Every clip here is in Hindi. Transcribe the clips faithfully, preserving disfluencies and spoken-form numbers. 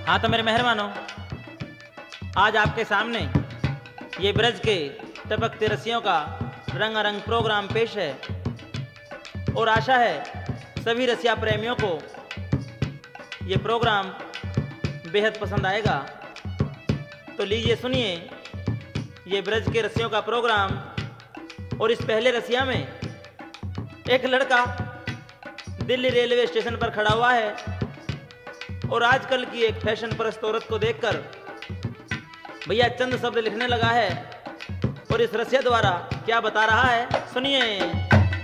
हाँ तो मेरे मेहरबानों, आज आपके सामने ये ब्रज के टपकते रसियों का रंगारंग प्रोग्राम पेश है और आशा है सभी रसिया प्रेमियों को ये प्रोग्राम बेहद पसंद आएगा। तो लीजिए सुनिए ये ब्रज के रसियों का प्रोग्राम। और इस पहले रसिया में एक लड़का दिल्ली रेलवे स्टेशन पर खड़ा हुआ है और आजकल की एक फैशन परस्त औरत को देखकर भैया चंद शब्द लिखने लगा है और इस रसिया द्वारा क्या बता रहा है सुनिए।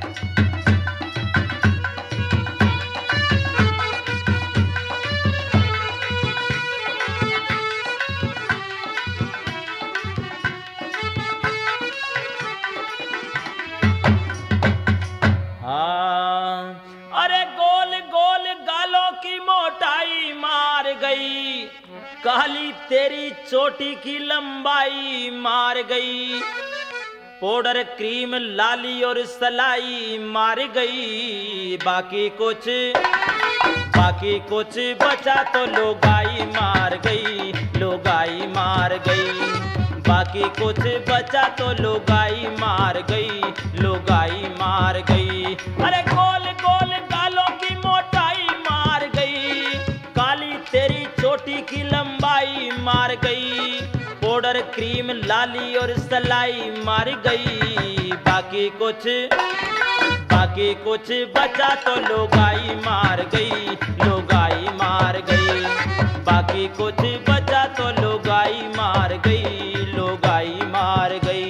काली तेरी चोटी की लंबाई मार गई, पाउडर क्रीम लाली और सलाई मार गई, बाकी कुछ बाकी कुछ बचा तो लोगाई मार गई, लोगाई मार गई, बाकी कुछ बचा तो लोगाई मार गई, लोगाई मार गई। अरे गोल गोल गालों की मोटाई मार गई, काली तेरी चोटी की लंबाई मार गई, पाउडर क्रीम लाली और सलाई मार गई, बाकी कुछ बाकी कुछ बचा तो लोगाई मार गई, लोगाई मार गई, बाकी कुछ बचा तो लोगाई मार गई, लोगाई मार गई।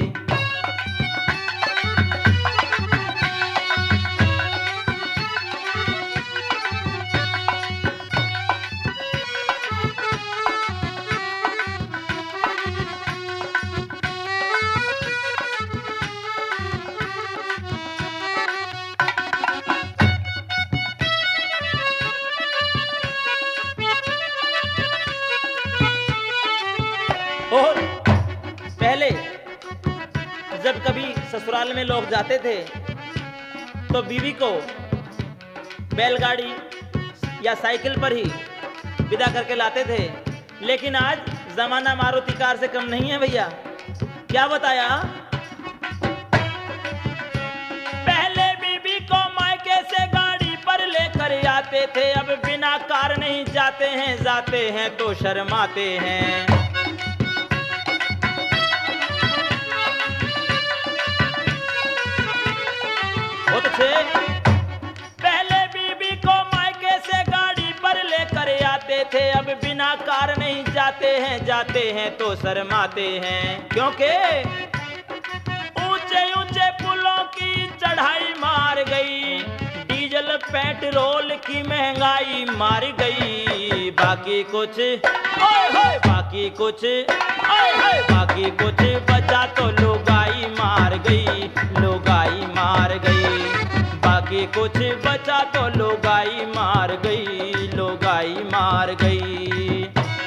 और पहले जब कभी ससुराल में लोग जाते थे तो बीवी को बैलगाड़ी या साइकिल पर ही विदा करके लाते थे, लेकिन आज जमाना मारुति कार से कम नहीं है भैया। क्या बताया? पहले बीबी को मायके से गाड़ी पर लेकर आते थे, अब बिना कार नहीं जाते हैं, जाते हैं तो शर्माते हैं। बहुत अच्छे। पहले बीबी को मायके से गाड़ी पर लेकर आते थे, अब बिना कार नहीं जाते हैं, जाते हैं तो शर्माते हैं, क्योंकि ऊंचे ऊंचे पुलों की चढ़ाई मार गई, डीजल पेट्रोल की महंगाई मार गई, बाकी कुछ ओए होए बाकी कुछ ओए होए बाकी कुछ बचा तो लोगाई मार गई, लोगाई मार गई, बाकी कुछ बचा तो लोगाई मार गई, लोगाई मार गई।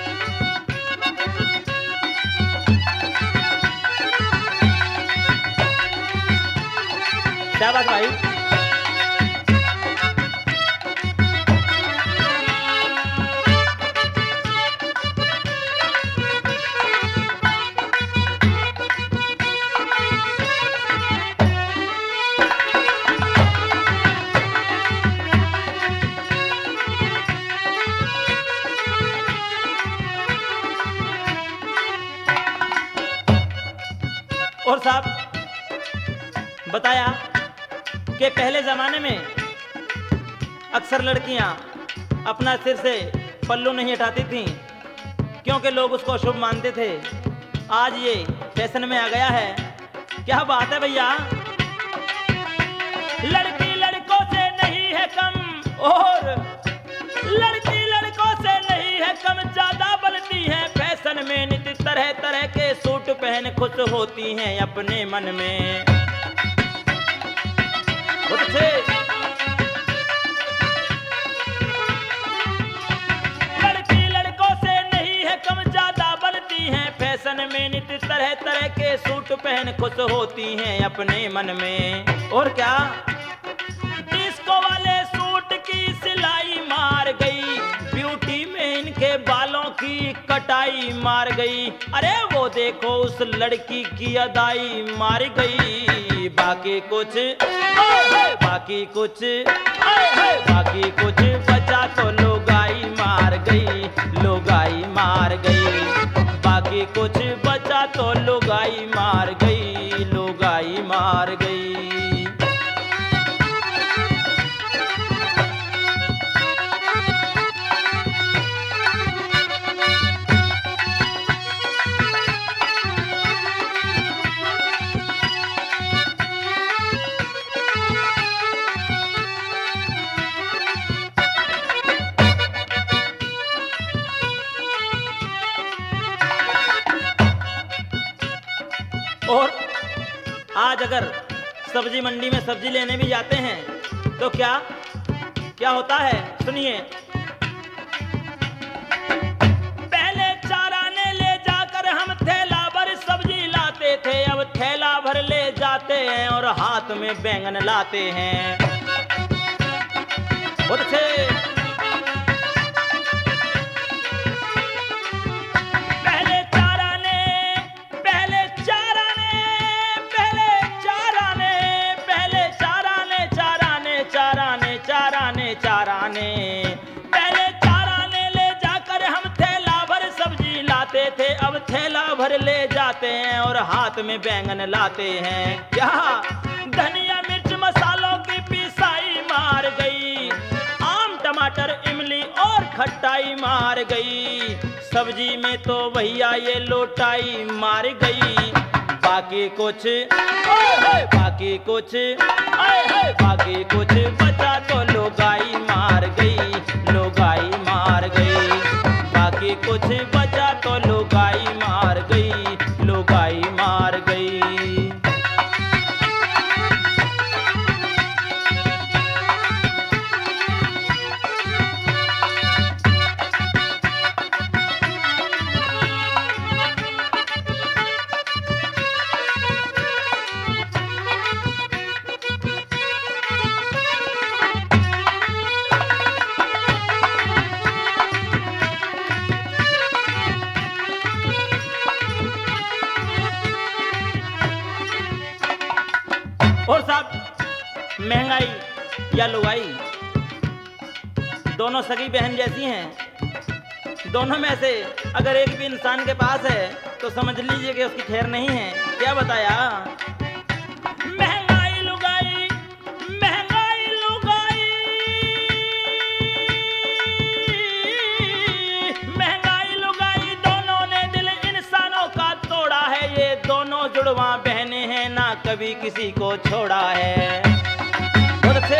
शाबाश भाई। और साहब बताया कि पहले जमाने में अक्सर लड़कियां अपना सिर से पल्लू नहीं हटाती थीं क्योंकि लोग उसको अशुभ मानते थे। आज ये फैशन में आ गया है। क्या बात है भैया। लड़की लड़कों से नहीं है कम और लड़की लड़कों से नहीं है कम, ज्यादा बलती है फैशन में, नित तरह तरह के सूट पहन खुश होती हैं अपने मन में। बहुत अच्छे। लड़की लड़कों से नहीं है कम, ज्यादा बलती हैं फैशन में, नित तरह तरह के सूट पहन खुश होती हैं अपने मन में। और क्या? डिस्को वाले सूट की सिलाई मार गई, ब्यूटी में इनके बाल कटाई मार गई। अरे वो देखो उस लड़की की अदाई मार गई। बाकी कुछ बाकी कुछ बाकी कुछ बचा तो लुगाई मार गई, लुगाई मार गई। बाकी कुछ बचा तो लुगाई मार गई, लुगाई मार गई। और आज अगर सब्जी मंडी में सब्जी लेने भी जाते हैं तो क्या क्या होता है, सुनिए। पहले चाराने ले जाकर हम थैला भर सब्जी लाते थे, अब थैला भर ले जाते हैं और हाथ में बैंगन लाते हैं। बहुत अच्छे। चाराने पहले चाराने ले जाकर हम थैला भर सब्जी लाते थे, अब थैला भर ले जाते हैं और हाथ में बैंगन लाते हैं। क्या धनिया मिर्च मसालों की पिसाई मार गई, आम टमाटर इमली और खट्टाई मार गई। सब्जी में तो भैया ये लोटाई मार गई। बाकी कुछ बाकी कुछ बाकी कुछ बचा तो लुगाई मार गई, लुगाई मार गई। बाकी कुछ बचा तो लुगाई मार गई, लुगाई मार गई। और साहब, महंगाई या लुगाई दोनों सगी बहन जैसी हैं। दोनों में से अगर एक भी इंसान के पास है तो समझ लीजिए कि उसकी खैर नहीं है। क्या बताया? महंगाई लुगाई, महंगाई लुगाई, महंगाई लुगाई दोनों ने दिल इंसानों का तोड़ा है। ये दोनों जुड़वा बहनें हैं, ना कभी किसी को छोड़ा है। बहुत अच्छे।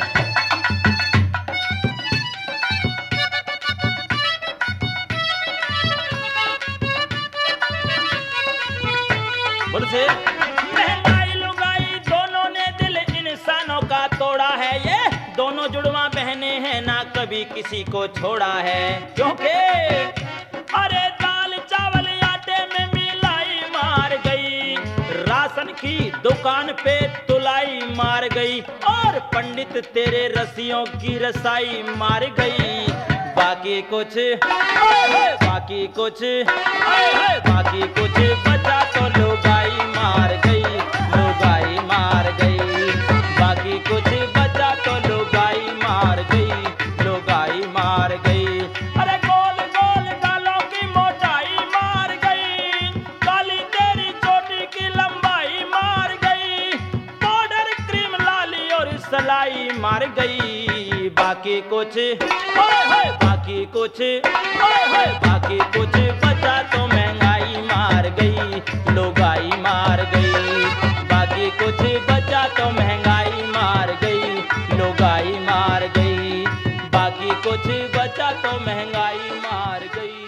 बहुत अच्छे। महंगाई लुगाई दोनों ने दिल इंसानों का तोड़ा है। ये दोनों जुड़वा बहनें हैं, ना कभी किसी को छोड़ा है। क्योंकि अरे दाल चावल आटे में मिलाई मार गई, राशन की दुकान पे तुलाई मार गई और पंडित तेरे रस्सियों की रसाई मार गई। बाकी कुछ बाकी कुछ बाकी कुछ बचा तो लुगाई मार गई, लुगाई मार गई। बाकी कुछ बचा तो लुगाई मार गई, लुगाई मार गई। अरे गोल गोल गालों की मोटाई मार गई, काली तेरी चोटी की लंबाई मार गई। पाउडर क्रीम लाली और सलाई मार गई। बाकी कुछ बाकी कुछ बाकी कुछ बचा तो महंगाई मार गई, लुगाई मार गई। बाकी कुछ बचा तो महंगाई मार गई, लुगाई मार गई। बाकी कुछ बचा तो महंगाई मार गई।